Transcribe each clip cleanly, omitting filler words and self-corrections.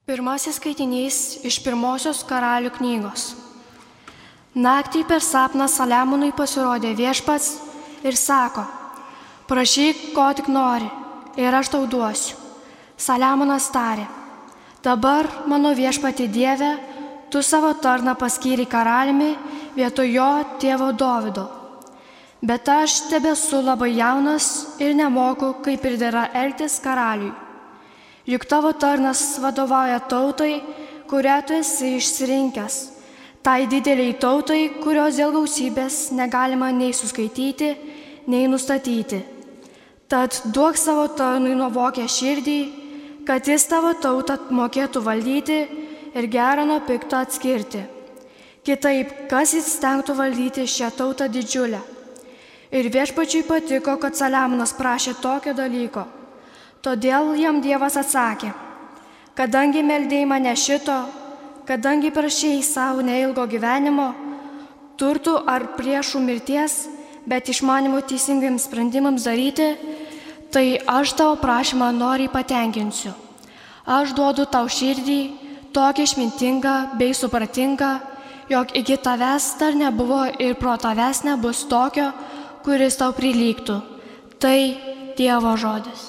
Pirmasis skaitinys iš pirmosios Karalių knygos. Naktį per sapną Saliamonui pasirodė Viešpats ir sako: prašyk, ko tik nori, ir aš tau duosiu. Saliamonas tarė: dabar, mano Viešpatie Dieve, tu savo tarną paskyri karaliumi vietoj jo tėvo Dovydo. Bet aš tebesu labai jaunas ir nemoku, kaip ir dera elgtis karaliui. Juk tavo tarnas vadovauja tautai, kurią tu esi išsirinkęs, tai dideliai tautai, kurios dėl gausybės negalima nei suskaityti, nei nustatyti. Tad duok savo tarnui nuovokią širdį, kad jis tavo tautą mokėtų valdyti ir gerą nuo pikto atskirti. Kitaip, kas įstengtų valdyti šią tautą didžiulę? Ir Viešpačiui patiko, kad Saliamonas prašė tokio dalyko. Todėl jam Dievas atsakė: kadangi meldėjai mane šito, kadangi prašėjai savo neilgo gyvenimo, turtų ar priešų mirties, bet išmanimo teisingiems sprendimams daryti, tai aš tavo prašymą noriai patenkinsiu. Aš duodu tau širdį, tokią išmintingą bei supratingą, jog iki tavęs dar nebuvo ir pro tavęs nebus tokio, kuris tau prilygtų. Tai Dievo žodis.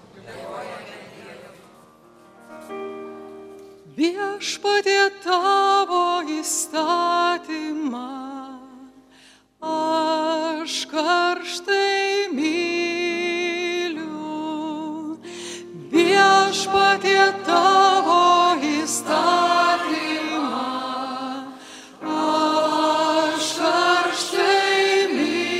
Viešpatie tavo įstatymą aš karštai myliu. Viešpatie tavo įstatymą aš karštai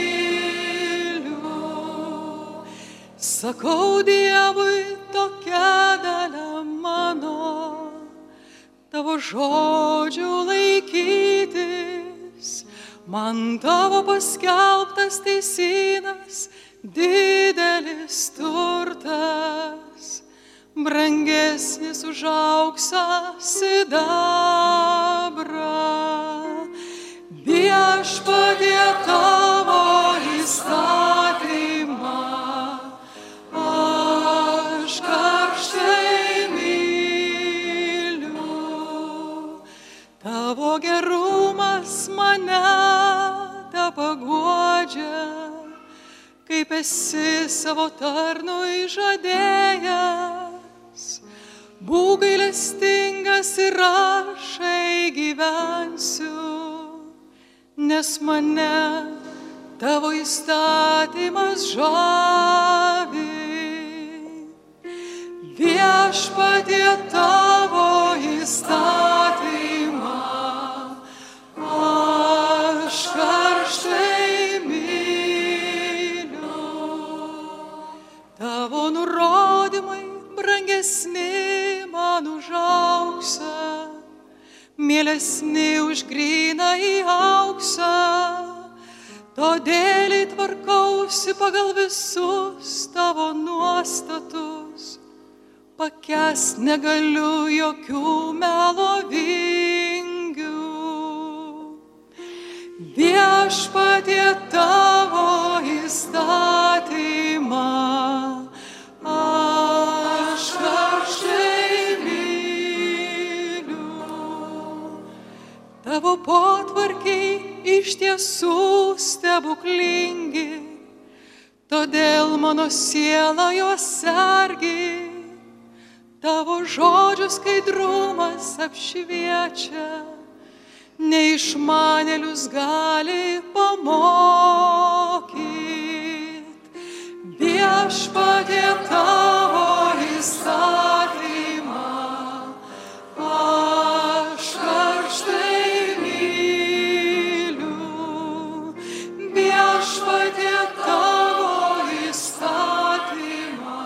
myliu. Sakau Dievui, tokia dalia mano, tavo žodžių laikytis, man tavo paskelbtas teisynas, didelis turtas, brangesnis už auksą sidabrą. Viešpatie tavo įstatymą aš karštai myliu. Tavo gerumas mane tepaguodžia, kaip esi savo tarnui žadėjęs. Būk gailestingas ir aš gyvensiu, nes mane tavo įstatymas žavi. Viešpatie tavo įstatymą aš karštai myliu. Tavo nurodymai brangesni man už auksą, mielesni už grynąjį auksą. Todėl tvarkausi pagal visus tavo nuostatus, pakęst negaliu jokių melo vingių. Viešpatie tavo įstatymą aš karštai myliu. Tavo potvarkiai iš tiesų stebuklingi, todėl mano siela juos sergi. Tavo žodžių skaidrumas apšviečia, neišmanėlius gali pamokyt. Viešpatie tavo įstatymą aš karštai myliu. Viešpatie tavo įstatymą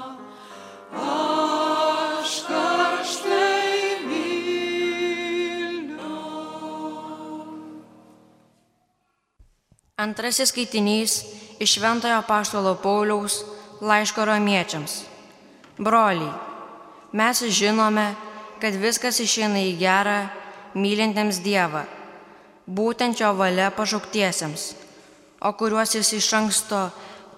aš karštai myliu. Antrasis skaitinys iš Šventojo apaštalo Pauliaus laiško Romiečiams. Broliai, mes žinome, kad viskas išeina į gerą mylintiems Dievą, būtent jo valia pašauktiesiems, o kuriuos jis iš anksto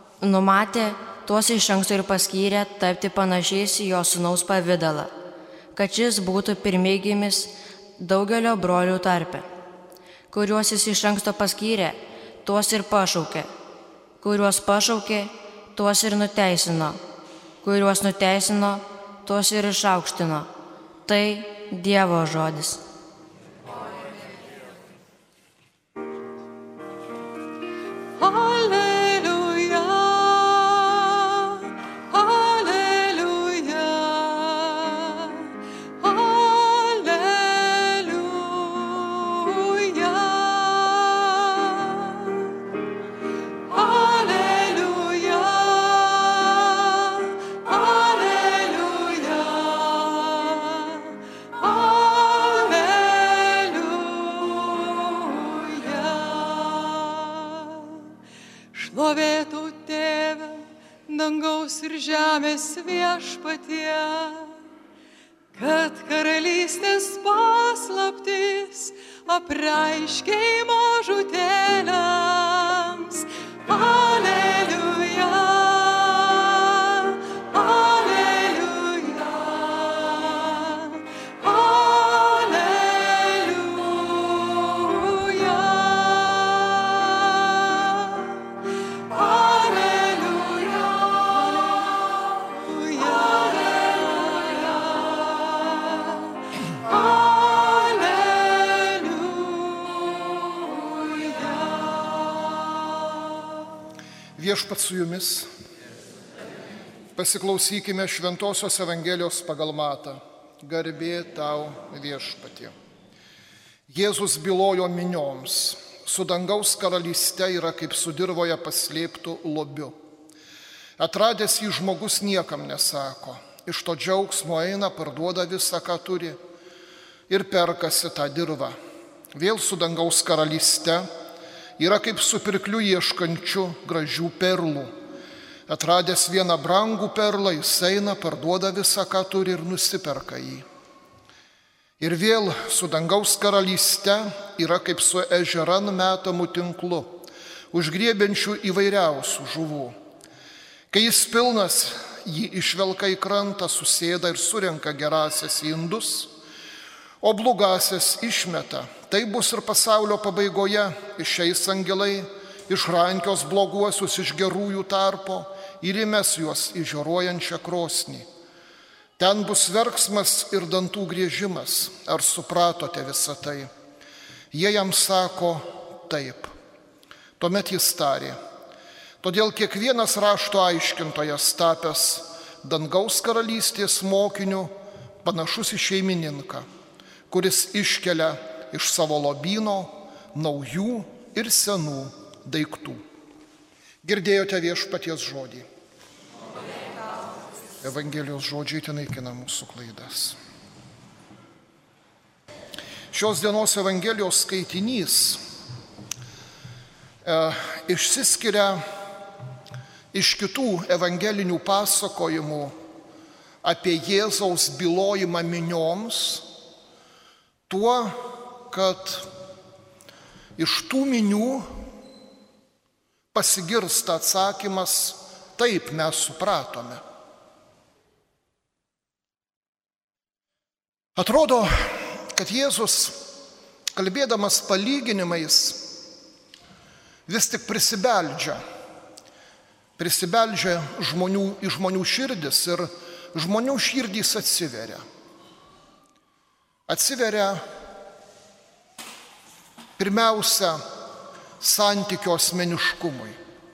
numatė, tuos iš anksto ir paskyrė tapti panašiais į jo sūnaus pavidalą, kad šis būtų pirmeigimis daugelio brolių tarpe. Kuriuos jis iš anksto paskyrė, tuos ir pašaukė. Kuriuos pašaukė, tuos ir nuteisino. Kuriuos nuteisino, tuos ir išaukštino. Tai Dievo žodis. Alleluja, alleluja, alleluja, alleluja, šlovėtų Tėve, dangaus ir žemės viešpatie, kad karalystės paslaptis apreiškei mažutėliams. Alleluja, alleluja, alleluja. Viešpats su jumis. Pasiklausykime Šventosios Evangelijos pagal Matą. Garbė tau, Viešpatie. Jėzus bylojo minioms. Su dangaus karalyste yra kaip su dirvoje paslėptų lobiu. Atradęs jį žmogus niekam nesako. Iš to džiaugsmo eina, parduoda visą, ką turi ir perkasi tą dirvą. Vėl su dangaus karalyste yra kaip su pirkliu ieškančiu gražių perlų. Atradęs vieną brangų perlą, jis eina, parduoda visą, ką turi ir nusiperka jį. Ir vėl su dangaus karalyste yra kaip su ežeran metamų tinklu, užgriebiančių įvairiausių žuvų. Kai jis pilnas, jį išvelka į krantą, susėda ir surenka gerasias į indus, o blogasias išmeta. Tai bus ir pasaulio pabaigoje. Išeis angelai, išrankios bloguosius iš gerųjų tarpo ir įmes juos į žioruojančią krosnį. Ten bus verksmas ir dantų griežimas. Ar supratote visą tai? Jie jam sako taip. Tuomet jis tarė: todėl kiekvienas rašto aiškintojas tapęs dangaus karalystės mokiniu panašus į šeimininką, kuris iškelia iš savo lobyno naujų ir senų daiktų. Girdėjote Viešpaties žodį. Evangelijos žodžiai tenaikina mūsų klaidas. Šios dienos Evangelijos skaitinys išsiskiria iš kitų evangelinių pasakojimų apie Jėzaus bylojimą minioms tuo, kad iš tų minių pasigirsta atsakymas: taip, mes supratome. Atrodo, kad Jėzus, kalbėdamas palyginimais, vis tik prisibeldžia į žmonių širdis ir žmonių širdys atsiveria. Atsiveria pirmiausia santykio asmeniškumui.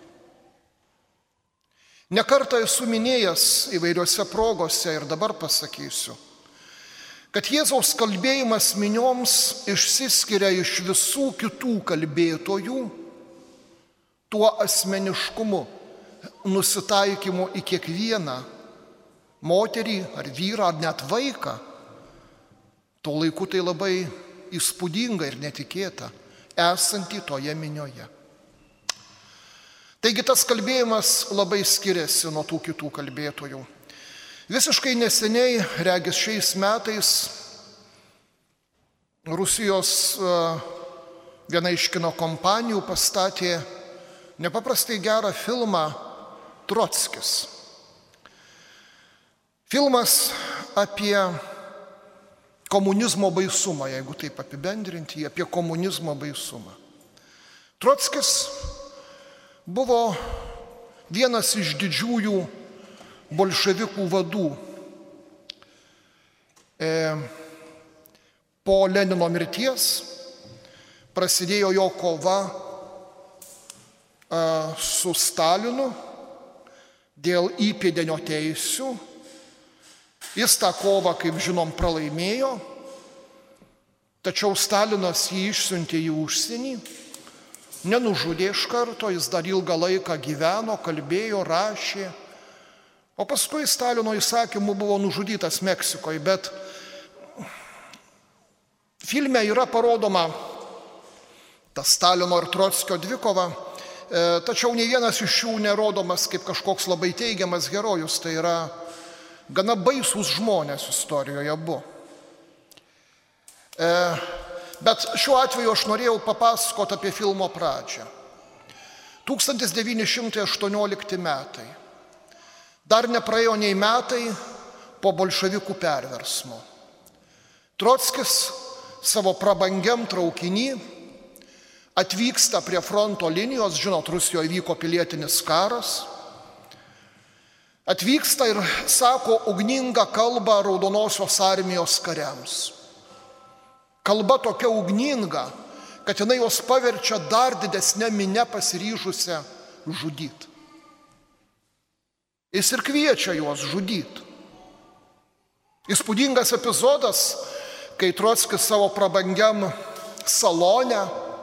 Nekartą esu minėjęs įvairiose progose ir dabar pasakysiu, kad Jėzaus kalbėjimas minioms išsiskiria iš visų kitų kalbėtojų tuo asmeniškumu, nusitaikymu į kiekvieną moterį ar vyrą ar net vaiką. Tuo laiku tai labai įspūdinga ir netikėta, esantį toje minioje. Taigi tas kalbėjimas labai skiriasi nuo tų kitų kalbėtojų. Visiškai neseniai, regis šiais metais, Rusijos viena iš kino kompanijų pastatė nepaprastai gerą filmą Trotskis. Filmas apie komunizmo baisumą, jeigu taip apibendrinti, apie komunizmo baisumą. Trockis buvo vienas iš didžiųjų bolševikų vadų. Po Lenino mirties prasidėjo jo kova su Stalinu dėl įpėdinio teisių. Jis tą kovą, kaip žinom, pralaimėjo, tačiau Stalinas jį išsiuntė į užsienį, nenužudė iš karto, jis dar ilgą laiką gyveno, kalbėjo, rašė, o paskui Stalino įsakymu buvo nužudytas Meksikoje, bet filme yra parodoma ta Stalino ir Trockio dvikova, tačiau nei vienas iš jų nerodomas kaip kažkoks labai teigiamas herojus, tai yra gana baisūs žmonės istorijoje buvo. Bet šiuo atveju aš norėjau papasakoti apie filmo pradžią. 1918 metai. Dar nepraėjo nei metai po bolševikų perversmo. Trockis savo prabangiam traukiny atvyksta prie fronto linijos, žinot, Rusijoje vyko pilietinis karas, atvyksta ir sako ugningą kalbą Raudonosios armijos kariams. Kalba tokia ugninga, kad jinai jos paverčia dar didesnę minę pasiryžusią žudyti. Jis ir kviečia juos žudyti. Įspūdingas epizodas, kai Trockis savo prabangiam salone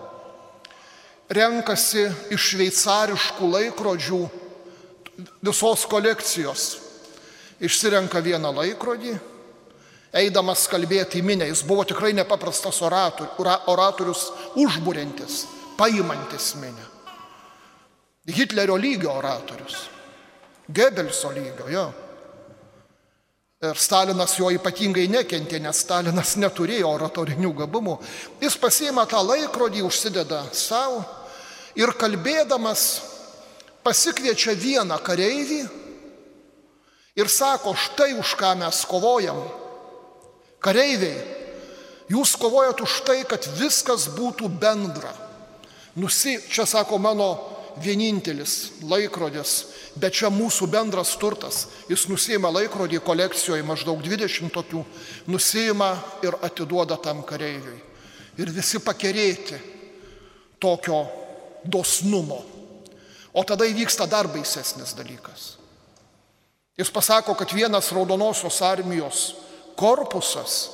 renkasi iš šveicariškų laikrodžių visos kolekcijos. Išsirenka vieną laikrodį, eidamas kalbėti į minę. Jis buvo tikrai nepaprastas oratorius, užburiantis, paimantis minę. Hitlerio lygio oratorius, Gebelso lygio, jo. Ir Stalinas jo ypatingai nekentė, nes Stalinas neturėjo oratorinių gabumų. Jis pasiima tą laikrodį, užsideda savo ir kalbėdamas pasikviečia vieną kareivį ir sako, štai už ką mes kovojam. Kareiviai, jūs kovojat už tai, kad viskas būtų bendra. Čia sako mano vienintelis laikrodis, bet čia mūsų bendras turtas. Jis nusiima laikrodį kolekcijoje, maždaug 20 tokių, nusiima ir atiduoda tam kareiviui. Ir visi pakerėti tokio dosnumo. O tada įvyksta dar baisesnis dalykas. Jis pasako, kad vienas Raudonosios armijos korpusas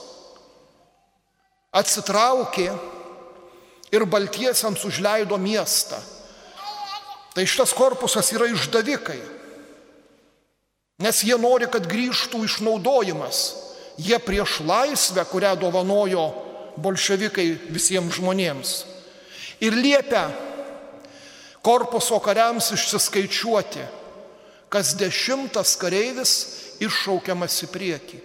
atsitraukė ir baltiesiems užleido miestą. Tai šitas korpusas yra išdavikai, nes jie nori, kad grįžtų išnaudojimas. Jie prieš laisvę, kurią dovanojo bolševikai visiems žmonėms. Ir liepia korpuso kariams išsiskaičiuoti, kas 10 kareivis iššaukiamas į priekį.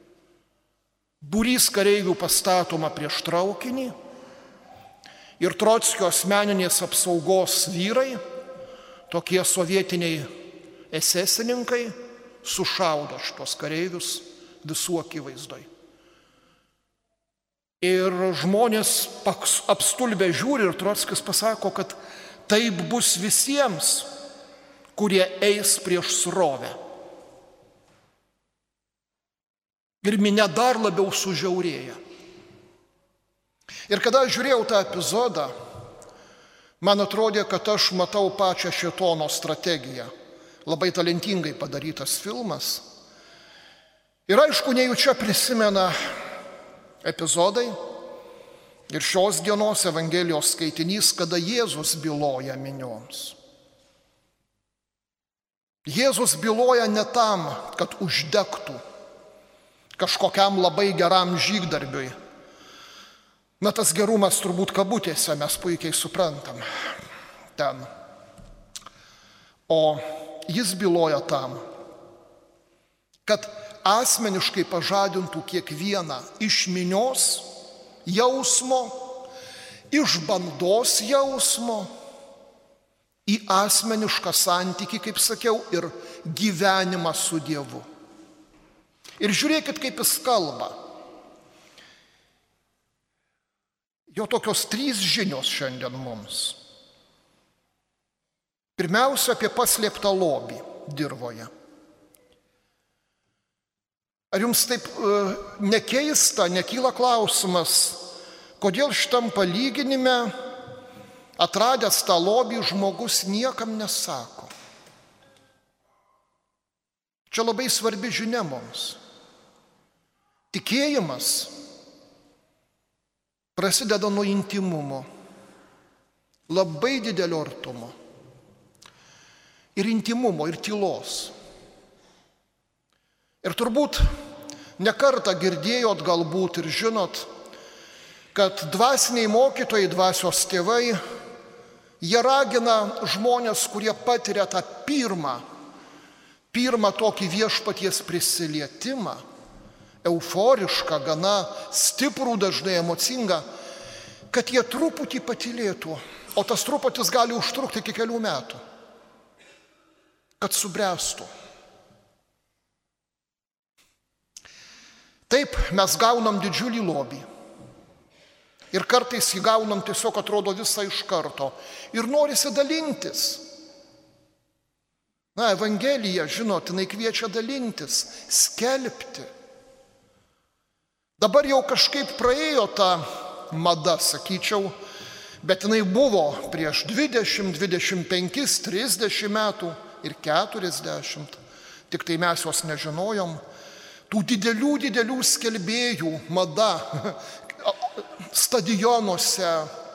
Būrys kareivių pastatoma prieš traukinį ir Trockio asmeninės apsaugos vyrai, tokie sovietiniai esesininkai, sušaudo šitos kareivius visų akivaizdoj. Ir žmonės apstulbę žiūri ir Trockis pasako, kad taip bus visiems, kurie eis prieš srovę. Ir minia dar labiau sužiaurėja. Ir kada aš žiūrėjau tą epizodą, man atrodė, kad aš matau pačią šėtono strategiją. Labai talentingai padarytas filmas. Ir aišku, nejučia prisimena epizodai ir šios dienos Evangelijos skaitinys, kada Jėzus byloja minioms. Jėzus byloja ne tam, kad uždegtų kažkokiam labai geram žygdarbiui. Na, tas gerumas turbūt kabutėse mes puikiai suprantam ten. O jis byloja tam, kad asmeniškai pažadintų kiekvieną iš minios jausmo, iš bandos jausmo, į asmenišką santykį, kaip sakiau, ir gyvenimą su Dievu. Ir žiūrėkit, kaip jis kalba. Jo tokios 3 žinios šiandien mums. Pirmiausia, apie paslėptą lobį dirvoje. Ar jums taip nekeista, nekyla klausimas, kodėl šitam palyginime atradęs tą lobį žmogus niekam nesako? Čia labai svarbi žinia mums. Tikėjimas prasideda nuo intymumo, labai didelio artumo. Ir intymumo, ir tylos. Ir turbūt nekartą girdėjot galbūt ir žinot, kad dvasiniai mokytojai, dvasios tėvai, jie ragina žmonės, kurie patiria tą pirmą tokį viešpaties prisilietimą, euforišką, gana stiprų, dažnai emocingą, kad jie truputį patylėtų, o tas truputis gali užtrukti iki kelių metų, kad subręstų. Taip, mes gaunam didžiulį lobį. Ir kartais jį gaunam tiesiog atrodo visą iš karto. Ir norisi dalintis. Na, Evangelija, žinot, jinai kviečia dalintis, skelbti. Dabar jau kažkaip praėjo ta mada, sakyčiau, bet jinai buvo prieš 20, 25, 30 metų ir 40, tik tai mes jos nežinojom. Tų didelių skelbėjų mada stadionuose.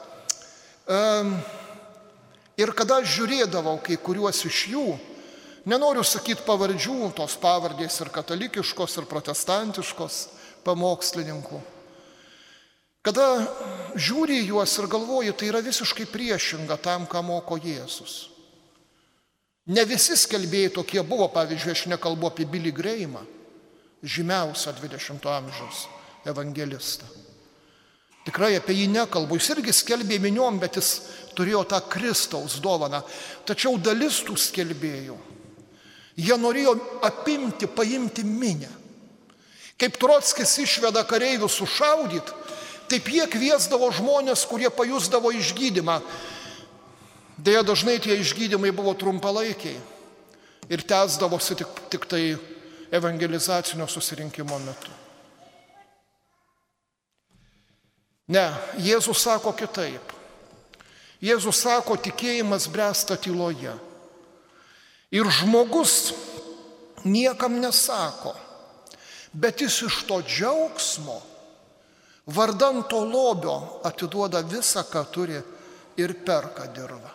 Ir kada aš žiūrėdavau kai kuriuos iš jų, nenoriu sakyti pavardžių, tos pavardės ir katalikiškos, ir protestantiškos pamokslininkų. Kada žiūri juos ir galvoji, tai yra visiškai priešinga tam, ką moko Jėzus. Ne visi skelbėjai tokie buvo, pavyzdžiui, aš nekalbu apie Billy Grahamą, žymiausią 20 amžiaus evangelistą. Tikrai apie jį nekalbu, jis irgi skelbė miniom, bet jis turėjo tą Kristaus dovaną. Tačiau dalis tų skelbėjų, jie norėjo apimti, paimti minią. Kaip Trockis išveda kareivius sušaudyti, taip jie kviesdavo žmonės, kurie pajusdavo išgydymą. Deja, dažnai tie išgydymai buvo trumpalaikiai ir tęsdavosi tik tai evangelizacinio susirinkimo metu. Ne, Jėzus sako kitaip. Jėzus sako, tikėjimas bręsta tyloje. Ir žmogus niekam nesako, bet jis iš to džiaugsmo, vardan to lobio atiduoda visą, ką turi ir perka dirvą.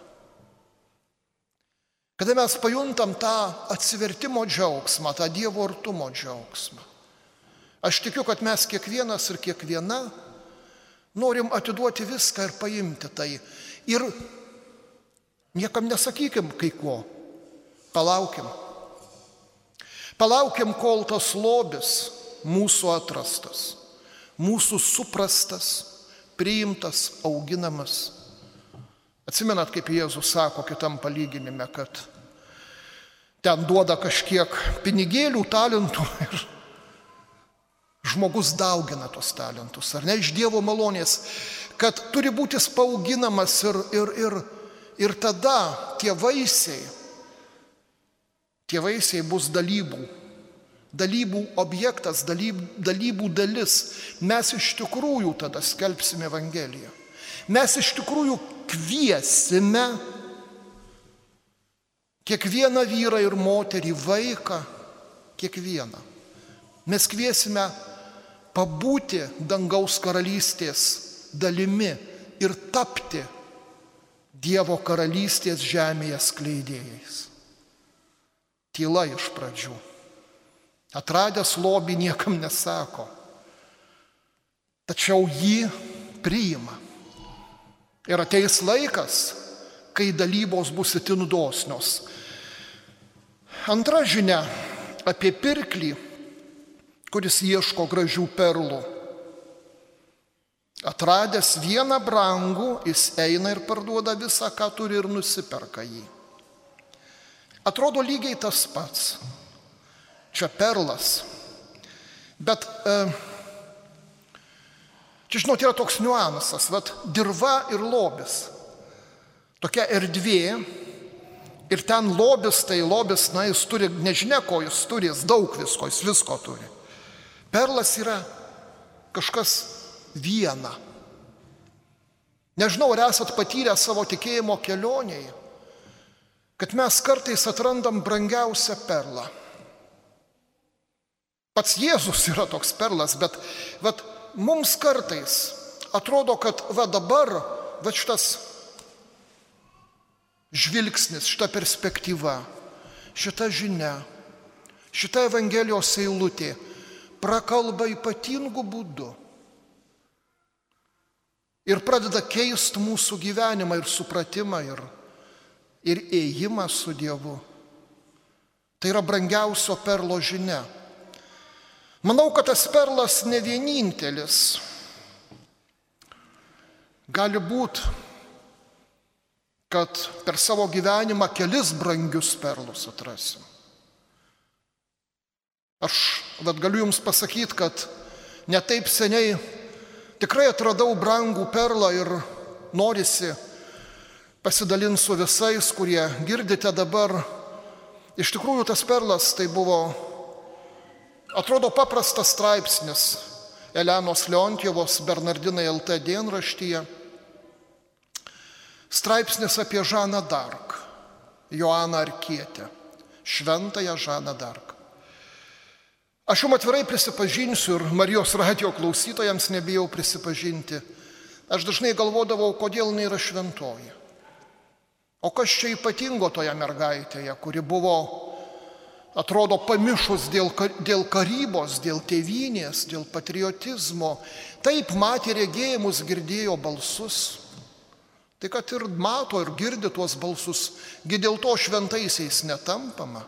Kada mes pajuntam tą atsivertimo džiaugsmą, tą Dievo artumo džiaugsmą, aš tikiu, kad mes kiekvienas ir kiekviena norim atiduoti viską ir paimti tai. Ir niekam nesakykim kai ko, palaukim. Palaukim, kol tas lobis mūsų atrastas, mūsų suprastas, priimtas, auginamas. Atsimenat, kaip Jėzus sako kitam palyginime, kad ten duoda kažkiek pinigėlių, talentų ir žmogus daugina tos talentus, ar ne, iš Dievo malonės, kad turi būti pauginamas ir tada tie vaisiai bus dalybų objektas, dalybų dalis. Mes iš tikrųjų tada skelbsime Evangeliją. Mes iš tikrųjų kviesime kiekvieną vyrą ir moterį, vaiką, kiekvieną. Mes kviesime pabūti dangaus karalystės dalimi ir tapti Dievo karalystės žemėje skleidėjais. Tyla iš pradžių. Atradęs lobį niekam nesako, tačiau jį priima. Ir ateis laikas, kai dalybos bus itin dosnios. Antra žinia apie pirklį, kuris ieško gražių perlų. Atradęs vieną brangų, jis eina ir parduoda visą, ką turi, ir nusiperka jį. Atrodo lygiai tas pats. Čia perlas. Bet Čia, žinot, yra toks niuansas, dirva ir lobis. Tokia erdvė ir ten lobis, jis turi, nežinia ko jis turi, jis daug visko, jis visko turi. Perlas yra kažkas viena. Nežinau, ar esat patyrę savo tikėjimo kelionėje, kad mes kartais atrandam brangiausią perlą. Pats Jėzus yra toks perlas, bet mums kartais atrodo, kad dabar šitas žvilgsnis, šita perspektyva, šita žinia, šita Evangelijos eilutė prakalba ypatingų būdų ir pradeda keisti mūsų gyvenimą ir supratimą ir ėjimą su Dievu. Tai yra brangiausio perlo žinia. Manau, kad tas perlas ne vienintelis. Gali būti, kad per savo gyvenimą kelis brangius perlus atrasim. Aš galiu jums pasakyti, kad ne taip seniai tikrai atradau brangų perlą ir norisi pasidalinti su visais, kurie girdite dabar. Iš tikrųjų, tas perlas tai buvo, atrodo, paprastas straipsnis Elenos Leontjevos Bernardinai LT dienraštyje. Straipsnis apie Žaną d'Arc, Joaną Arkietę, šventąją Žaną d'Arc. Aš jums atvirai prisipažinsiu ir Marijos radijo klausytojams nebijau prisipažinti. Aš dažnai galvodavau, kodėl jinai yra šventoji. O kas čia ypatingo toje mergaitėje, kuri buvo, atrodo, pamišus dėl karybos, dėl tėvynės, dėl patriotizmo. Taip matė regėjimus, girdėjo balsus. Tai kad ir mato ir girdi tuos balsus, dėl to šventaisiais netampama.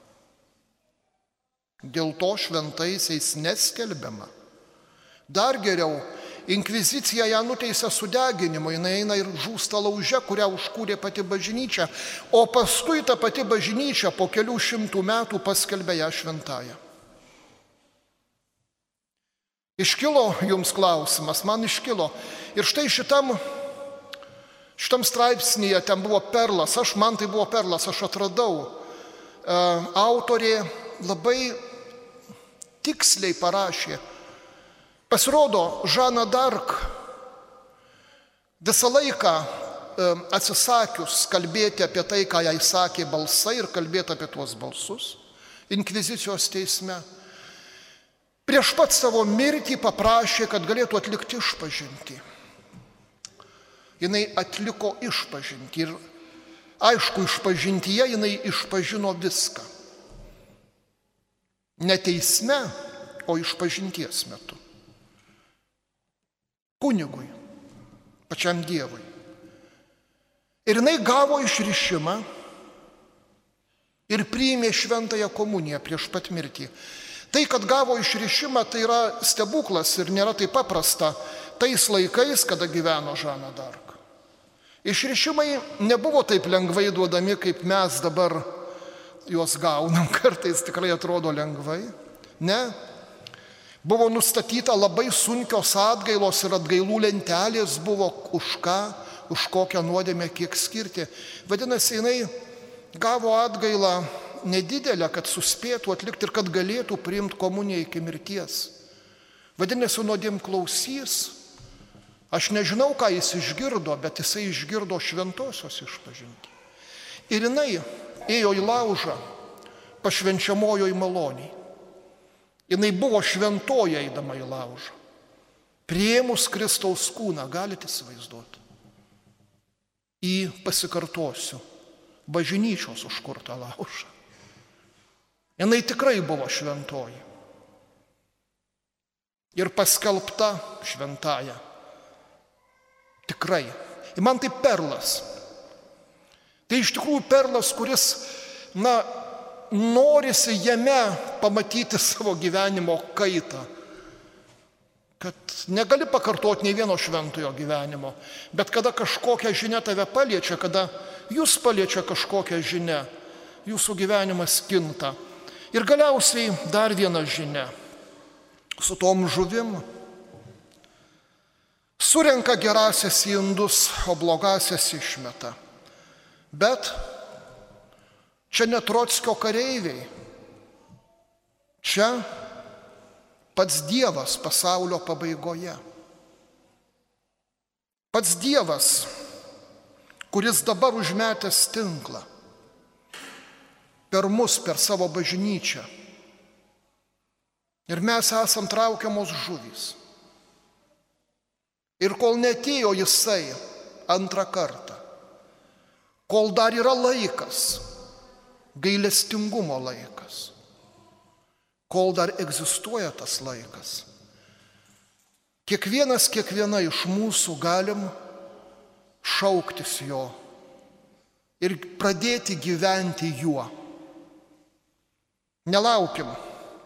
Dėl to šventaisiais neskelbiama. Dar geriau, inkvizicija ją nuteisė sudeginimu, jinai eina ir žūsta lauže, kurią užkūrė pati bažnyčia, o paskui ta pati bažnyčia po kelių šimtų metų paskelbė ją šventąją. Iškilo jums klausimas, man iškilo. Ir štai šitam straipsnyje ten buvo perlas, man tai buvo perlas, aš atradau. Autorė labai tiksliai parašė. Pasirodo, Žana d'Arc visą laiką atsisakius kalbėti apie tai, ką jai sakė balsai ir kalbėti apie tuos balsus inkvizicijos teisme, prieš pat savo mirtį paprašė, kad galėtų atlikti išpažintį. Jinai atliko išpažintį ir aišku, išpažintyje jinai išpažino viską. Ne teisme, o išpažinties metu. Kunigui, pačiam Dievui. Ir jinai gavo išrišimą ir priėmė šventąją komuniją prieš pat mirtį. Tai, kad gavo išrišimą, tai yra stebuklas ir nėra taip paprasta tais laikais, kada gyveno Žana d'Arc. Išrišimai nebuvo taip lengvai duodami, kaip mes dabar juos gaunam, kartais tikrai atrodo lengvai. Ne. Buvo nustatyta labai sunkios atgailos ir atgailų lentelės buvo už ką, už kokią nuodėmę kiek skirti. Vadinasi, jinai gavo atgailą nedidelę, kad suspėtų atlikti ir kad galėtų priimti komuniją iki mirties. Vadinasi, nuodėmklausys, aš nežinau, ką jis išgirdo, bet jisai išgirdo šventosios išpažintį. Ir jinai ėjo į laužą pašvenčiamojoj maloniai. Jinai buvo šventoji eidama į laužą. Priėmus Kristaus kūną, galite įsivaizduoti. Pasikartosiu, bažnyčios užkurtą laužą. Jinai tikrai buvo šventoji. Ir paskelbta šventąja. Tikrai. Ir man tai perlas. Tai iš tikrųjų perlas, kuris, norisi jame pamatyti savo gyvenimo kaitą. Kad negali pakartoti nei vieno šventojo gyvenimo, bet kada kažkokia žinia tave paliečia, kada jūs paliečia kažkokią žinią, jūsų gyvenimas kinta. Ir galiausiai dar viena žinia. Su tom žuvim. Surenka gerasias į indus, o blogasias išmeta. Bet čia ne Trockio kareiviai. Čia pats Dievas pasaulio pabaigoje. Pats Dievas, kuris dabar užmetęs tinklą per mus, per savo bažnyčią. Ir mes esam traukiamos žuvys. Ir kol netėjo jisai antrą kartą, kol dar yra laikas, gailestingumo laikas, kol dar egzistuoja tas laikas, kiekviena iš mūsų galim šauktis jo ir pradėti gyventi juo. Nelaukim,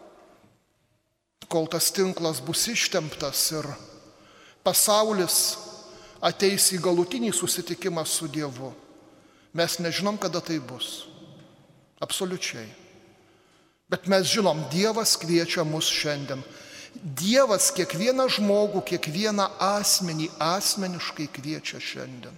kol tas tinklas bus ištemptas ir pasaulis ateis į galutinį susitikimą su Dievu. Mes nežinom, kada tai bus. Absoliučiai. Bet mes žinom, Dievas kviečia mus šiandien. Dievas kiekvieną žmogų, kiekvieną asmenį asmeniškai kviečia šiandien.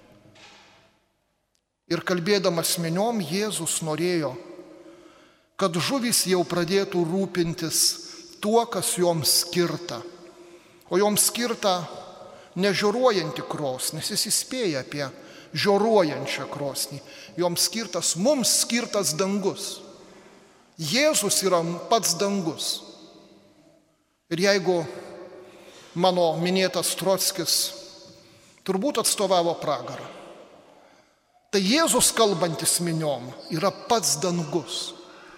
Ir kalbėdamas miniom, Jėzus norėjo, kad žuvys jau pradėtų rūpintis tuo, kas joms skirta. O joms skirta ne žioruojanti krosnis, jis įspėja apie žioruojančią krosnį. Joms skirtas, mums skirtas dangus. Jėzus yra pats dangus. Ir jeigu mano minėtas Trockis turbūt atstovavo pragarą, tai Jėzus kalbantis miniom yra pats dangus.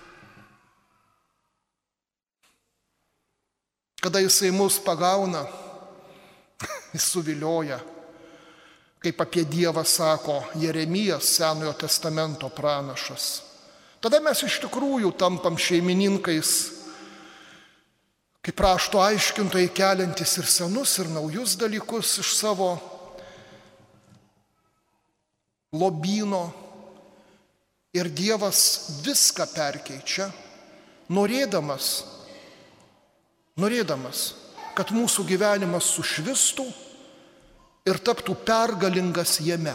Kada jisai mus pagauna, jis suvilioja, kaip apie Dievą sako Jeremijas, Senojo testamento pranašas. Tada mes iš tikrųjų tampam šeimininkais, kaip rašto aiškintojai keliantis ir senus, ir naujus dalykus iš savo lobyno. Ir Dievas viską perkeičia, norėdamas, kad mūsų gyvenimas sušvistų ir taptų pergalingas jame.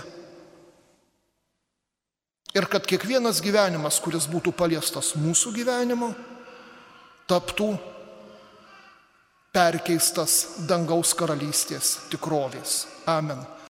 Ir kad kiekvienas gyvenimas, kuris būtų paliestas mūsų gyvenimo, taptų perkeistas dangaus karalystės tikrovės. Amen.